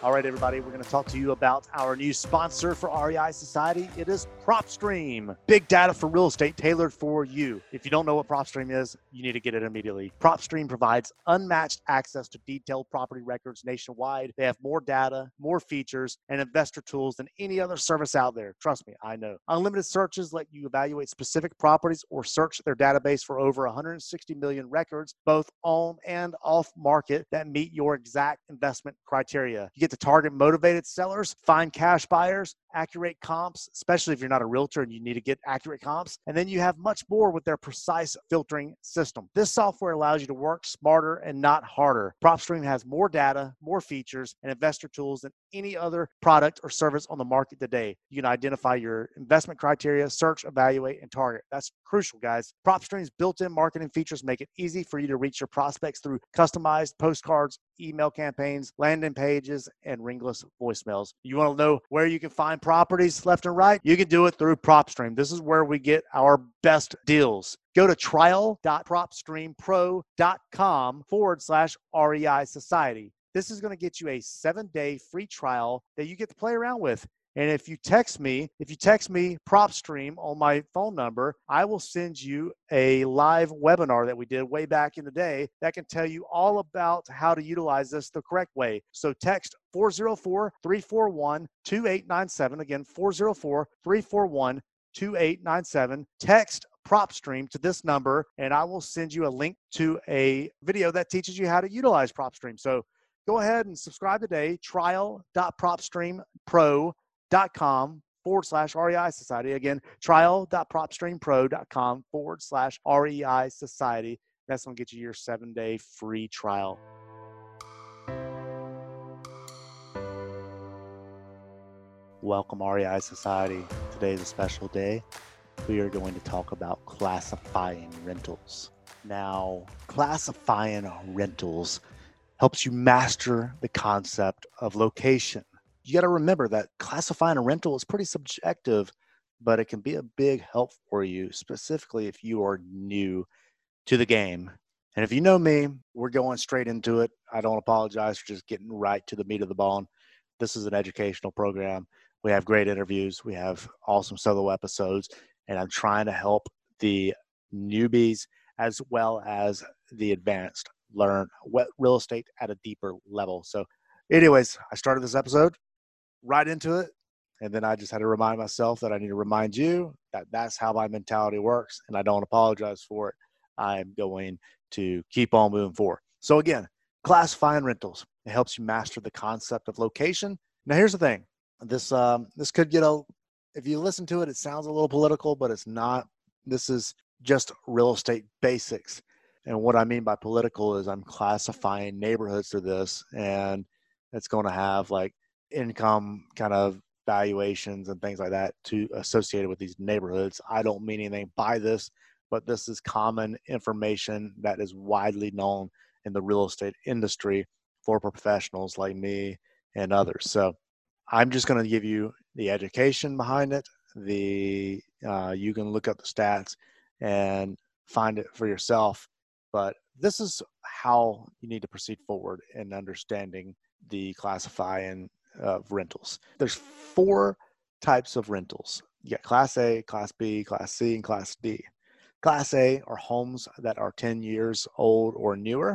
All right, everybody, we're going to talk to you about our new sponsor for REI Society. It is PropStream. Big data for real estate tailored for you. If you don't know what PropStream is, you need to get it immediately. PropStream provides unmatched access to detailed property records nationwide. They have more data, more features, and investor tools than any other service out there. Trust me, I know. Unlimited searches let you evaluate specific properties or search their database for over 160 million records, both on and off market, that meet your exact investment criteria. You get to target motivated sellers, find cash buyers, accurate comps, especially if you're not a realtor and you need to get accurate comps. And then you have much more with their precise filtering system. This software allows you to work smarter and not harder. PropStream has more data, more features, and investor tools than any other product or service on the market today. You can identify your investment criteria, search, evaluate, and target. That's crucial, guys. PropStream's built-in marketing features make it easy for you to reach your prospects through customized postcards, email campaigns, landing pages, and ringless voicemails. You want to know where you can find properties left and right? You can do it through PropStream. This is where we get our best deals. Go to trial.propstreampro.com/REI Society. This is going to get you a 7-day free trial that you get to play around with. And if you text me PropStream on my phone number, I will send you a live webinar that we did way back in the day that can tell you all about how to utilize this the correct way. So text 404-341-2897. Again, 404-341-2897. Text PropStream to this number, and I will send you a link to a video that teaches you how to utilize PropStream. So go ahead and subscribe today, trial.propstreampro.com/REI Society. Again, trial.propstreampro.com/REI Society. That's going to get you your 7-day free trial. Welcome, REI Society. Today is a special day. We are going to talk about classifying rentals. Now, classifying rentals helps you master the concept of location. You got to remember that classifying a rental is pretty subjective, but it can be a big help for you, specifically if you are new to the game. And if you know me, we're going straight into it. I don't apologize for just getting right to the meat of the bone. This is an educational program. We have great interviews. We have awesome solo episodes, and I'm trying to help the newbies as well as the advanced learn what real estate at a deeper level. So anyways, I started this episode right into it, and then I just had to remind myself that I need to remind you that that's how my mentality works, and I don't apologize for it. I'm going to keep on moving forward. So again, classifying rentals. It helps you master the concept of location. Now here's the thing. This could get if you listen to it, it sounds a little political, but it's not. This is just real estate basics. And what I mean by political is I'm classifying neighborhoods through this, and it's going to have like income kind of valuations and things like that to associated with these neighborhoods. I don't mean anything by this, but this is common information that is widely known in the real estate industry for professionals like me and others. So I'm just going to give you the education behind it. You can look up the stats and find it for yourself. But this is how you need to proceed forward in understanding the classifying of rentals. There's 4 types of rentals. You got Class A, Class B, Class C, and Class D. Class A are homes that are 10 years old or newer.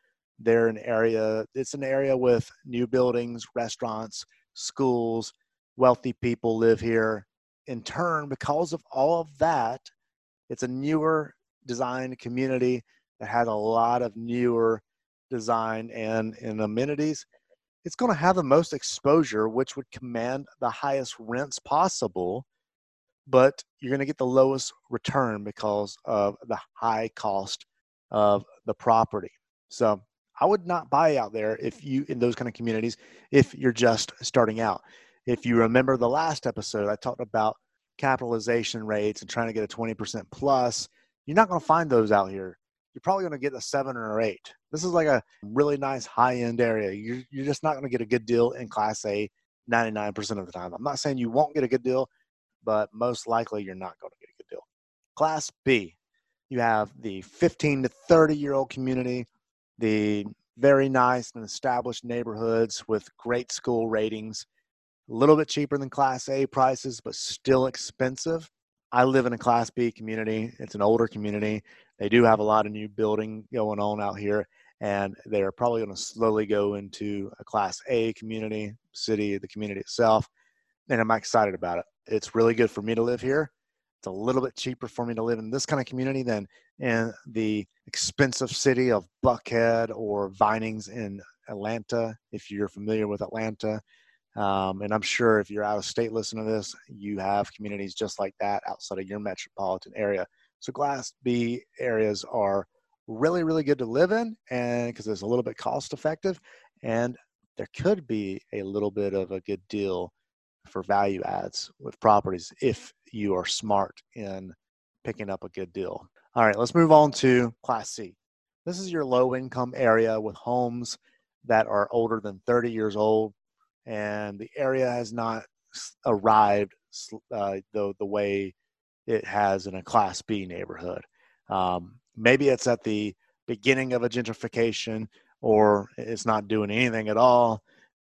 It's an area with new buildings, restaurants, schools, wealthy people live here. In turn, because of all of that, it's a newer designed community that has a lot of newer design and amenities. It's going to have the most exposure, which would command the highest rents possible, but you're going to get the lowest return because of the high cost of the property. So I would not buy out there in those kind of communities if you're just starting out. If you remember the last episode, I talked about capitalization rates and trying to get a 20% plus. You're not going to find those out here. You're probably going to get a 7 or 8. This is like a really nice high-end area. You're just not going to get a good deal in Class A 99% of the time. I'm not saying you won't get a good deal, but most likely you're not going to get a good deal. Class B, you have the 15 to 30-year-old community, the very nice and established neighborhoods with great school ratings, a little bit cheaper than Class A prices, but still expensive. I live in a Class B community. It's an older community. They do have a lot of new building going on out here, and they're probably going to slowly go into a Class A community, the community itself, and I'm excited about it. It's really good for me to live here. It's a little bit cheaper for me to live in this kind of community than in the expensive city of Buckhead or Vinings in Atlanta, if you're familiar with Atlanta. And I'm sure if you're out of state listening to this, you have communities just like that outside of your metropolitan area. So Class B areas are really, really good to live in, and because it's a little bit cost effective, and there could be a little bit of a good deal for value adds with properties if you are smart in picking up a good deal. All right, let's move on to Class C. This is your low income area with homes that are older than 30 years old, and the area has not arrived the way it has in a Class B neighborhood. Maybe it's at the beginning of a gentrification, or it's not doing anything at all.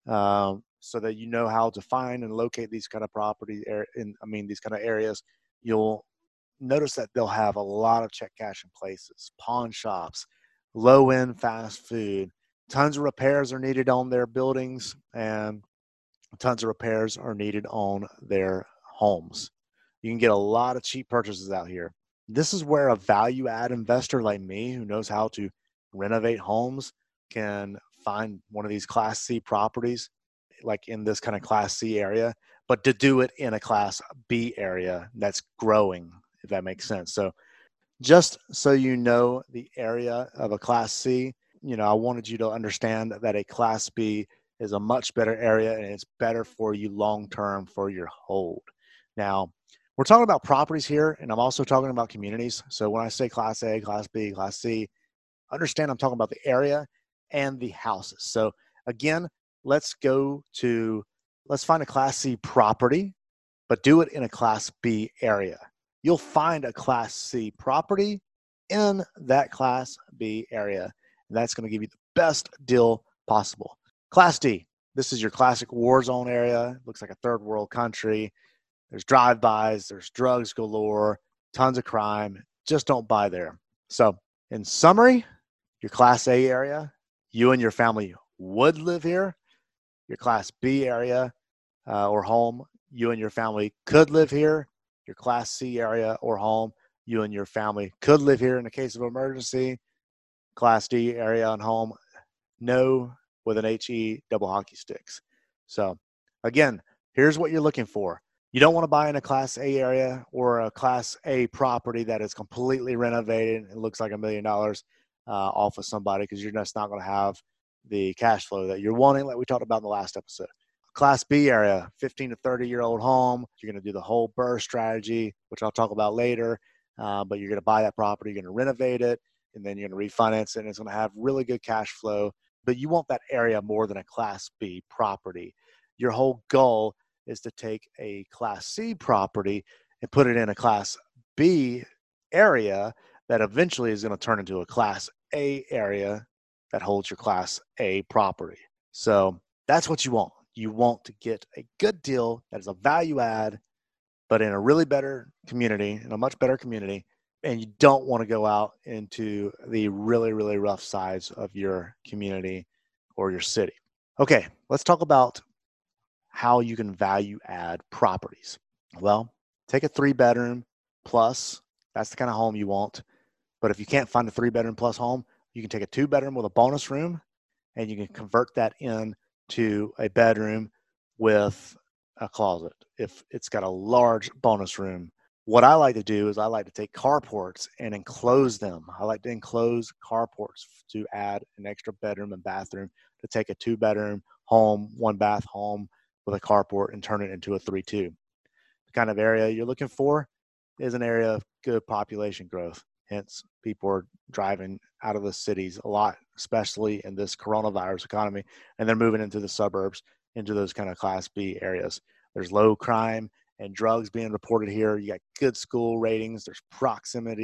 So that you know how to find and locate these kind of properties, these kind of areas, you'll notice that they'll have a lot of check cashing places, pawn shops, low end fast food. Tons of repairs are needed on their buildings, and tons of repairs are needed on their homes. You can get a lot of cheap purchases out here. This is where a value add investor like me, who knows how to renovate homes, can find one of these Class C properties, like in this kind of Class C area, but to do it in a Class B area that's growing, if that makes sense. So just so you know the area of a Class C, I wanted you to understand that a Class B is a much better area, and it's better for you long term for your hold. Now, we're talking about properties here, and I'm also talking about communities. So when I say Class A, Class B, Class C, understand I'm talking about the area and the houses. So again, let's find a Class C property, but do it in a Class B area. You'll find a Class C property in that Class B area, and that's going to give you the best deal possible. Class D, this is your classic war zone area. It looks like a third world country. There's drive-bys, there's drugs galore, tons of crime. Just don't buy there. So in summary, your Class A area, you and your family would live here. Your Class B area or home, you and your family could live here. Your Class C area or home, you and your family could live here in the case of emergency. Class D area and home, no, with an HE double hockey sticks. So again, here's what you're looking for. You don't want to buy in a Class A area or a Class A property that is completely renovated and looks like $1 million off of somebody, because you're just not going to have the cash flow that you're wanting, like we talked about in the last episode. Class B area, 15 to 30-year-old home. You're going to do the whole BRRRR strategy, which I'll talk about later. But you're going to buy that property, you're going to renovate it, and then you're going to refinance it, and it's going to have really good cash flow. But you want that area more than a Class B property. Your whole goal is to take a Class C property and put it in a Class B area that eventually is going to turn into a Class A area that holds your Class A property. So that's what you want. You want to get a good deal that is a value add, but in a really better community, in a much better community, and you don't want to go out into the really, really rough sides of your community or your city. Okay, let's talk about how you can value add properties. Well, take a 3-bedroom plus. That's the kind of home you want. But if you can't find a 3-bedroom plus home, you can take a 2-bedroom with a bonus room, and you can convert that into a bedroom with a closet if it's got a large bonus room. What I like to do is I like to take carports and enclose them. I like to enclose carports to add an extra bedroom and bathroom, to take a 2-bedroom home, 1-bath home with a carport and turn it into a 3-2. The kind of area you're looking for is an area of good population growth. Hence, people are driving out of the cities a lot, especially in this coronavirus economy, and they're moving into the suburbs, into those kind of Class B areas. There's low crime and drugs being reported here. You got good school ratings. There's proximity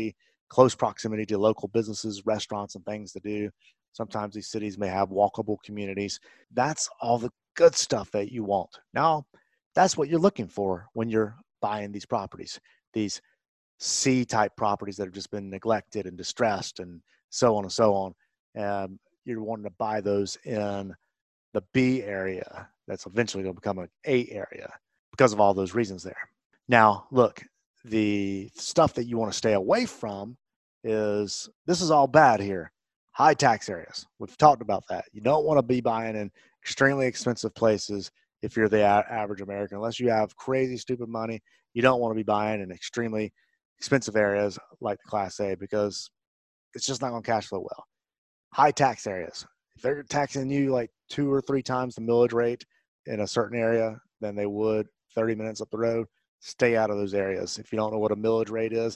close proximity to local businesses, restaurants, and things to do. Sometimes these cities may have walkable communities. That's all the good stuff that you want. Now, that's what you're looking for when you're buying these properties, these C-type properties that have just been neglected and distressed and so on and so on. You're wanting to buy those in the B area that's eventually going to become an A area because of all those reasons there. Now, look, the stuff that you want to stay away from is, this is all bad here. High tax areas. We've talked about that. You don't want to be buying in extremely expensive places if you're the average American. Unless you have crazy, stupid money, you don't want to be buying in extremely expensive areas like the Class A because it's just not going to cash flow well. High tax areas. If they're taxing you like 2 or 3 times the millage rate in a certain area than they would 30 minutes up the road, stay out of those areas. If you don't know what a millage rate is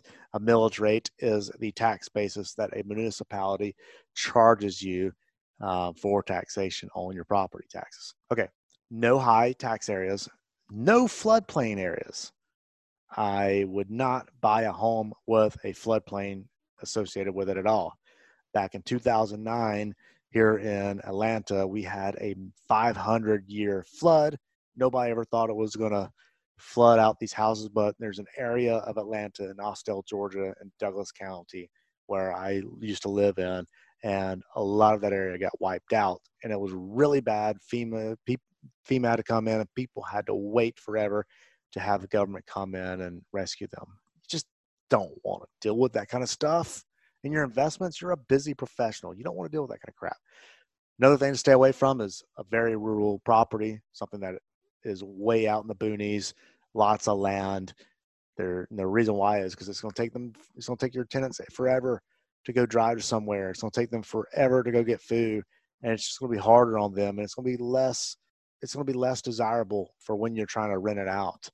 the tax basis that a municipality charges you for taxation on your property taxes. Okay, no high tax areas, no floodplain areas. I would not buy a home with a floodplain associated with it at all. Back in 2009, here in Atlanta, we had a 500-year flood. Nobody ever thought it was going to flood out these houses, but there's an area of Atlanta in Austell, Georgia, in Douglas County, where I used to live in, and a lot of that area got wiped out, and it was really bad. FEMA had to come in, and people had to wait forever to have the government come in and rescue them. You just don't want to deal with that kind of stuff. In your investments, you're a busy professional. You don't want to deal with that kind of crap. Another thing to stay away from is a very rural property, something that is way out in the boonies, lots of land. The reason why is because it's going to take your tenants forever to go drive to somewhere. It's going to take them forever to go get food, and it's just going to be harder on them, and it's going to be less desirable for when you're trying to rent it out.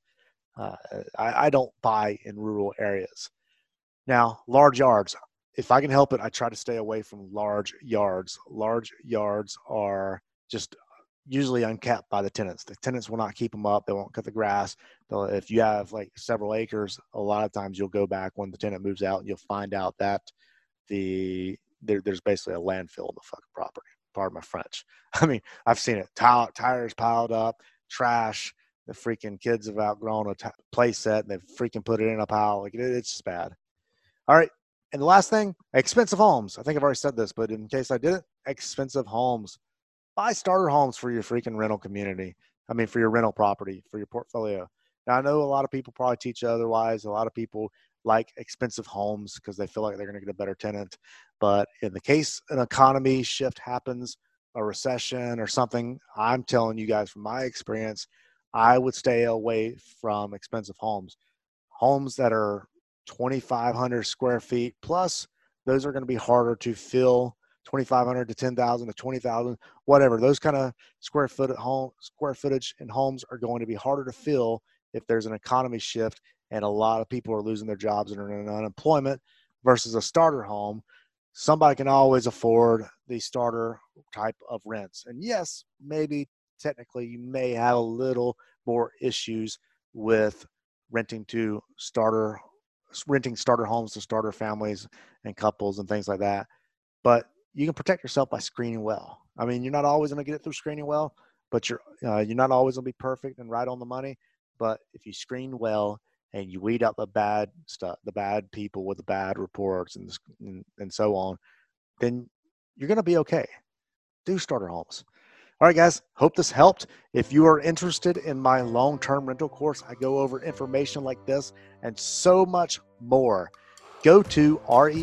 I don't buy in rural areas. Now, large yards. If I can help it, I try to stay away from large yards. Large yards are just usually unkept by the tenants. The tenants will not keep them up. They won't cut the grass. If you have like several acres, a lot of times you'll go back when the tenant moves out and you'll find out that there's basically a landfill in the fucking property. Pardon my French. I mean, I've seen it. Tires piled up, trash. The freaking kids have outgrown a play set and they've freaking put it in a pile. Like it's just bad. All right. And the last thing, expensive homes. I think I've already said this, but in case I didn't, expensive homes. Buy starter homes for your freaking rental community. I mean, for your rental property, for your portfolio. Now, I know a lot of people probably teach you otherwise. A lot of people like expensive homes because they feel like they're going to get a better tenant. But in the case an economy shift happens, a recession or something, I'm telling you guys from my experience, I would stay away from expensive homes. Homes that are 2,500 square feet plus, those are going to be harder to fill. 2,500 to 10,000 to 20,000, whatever. Those kind of square footage in homes are going to be harder to fill if there's an economy shift and a lot of people are losing their jobs and are in unemployment versus a starter home. Somebody can always afford the starter type of rents. And yes, maybe technically you may have a little more issues with renting starter homes to starter families and couples and things like that. But you can protect yourself by screening well. I mean, you're not always going to get it through screening well, but you're not always going to be perfect and right on the money. But if you screen well and you weed out the bad stuff, the bad people with the bad reports and so on, then you're going to be okay. Do starter homes. All right, guys, hope this helped. If you are interested in my long-term rental course, I go over information like this and so much more. Go to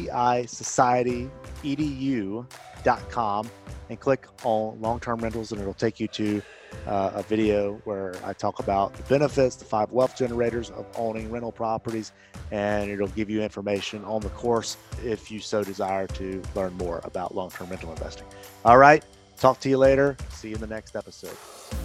reisociettyedu.com and click on long-term rentals, and it'll take you to a video where I talk about the benefits, the 5 wealth generators of owning rental properties, and it'll give you information on the course if you so desire to learn more about long-term rental investing. All right. Talk to you later. See you in the next episode.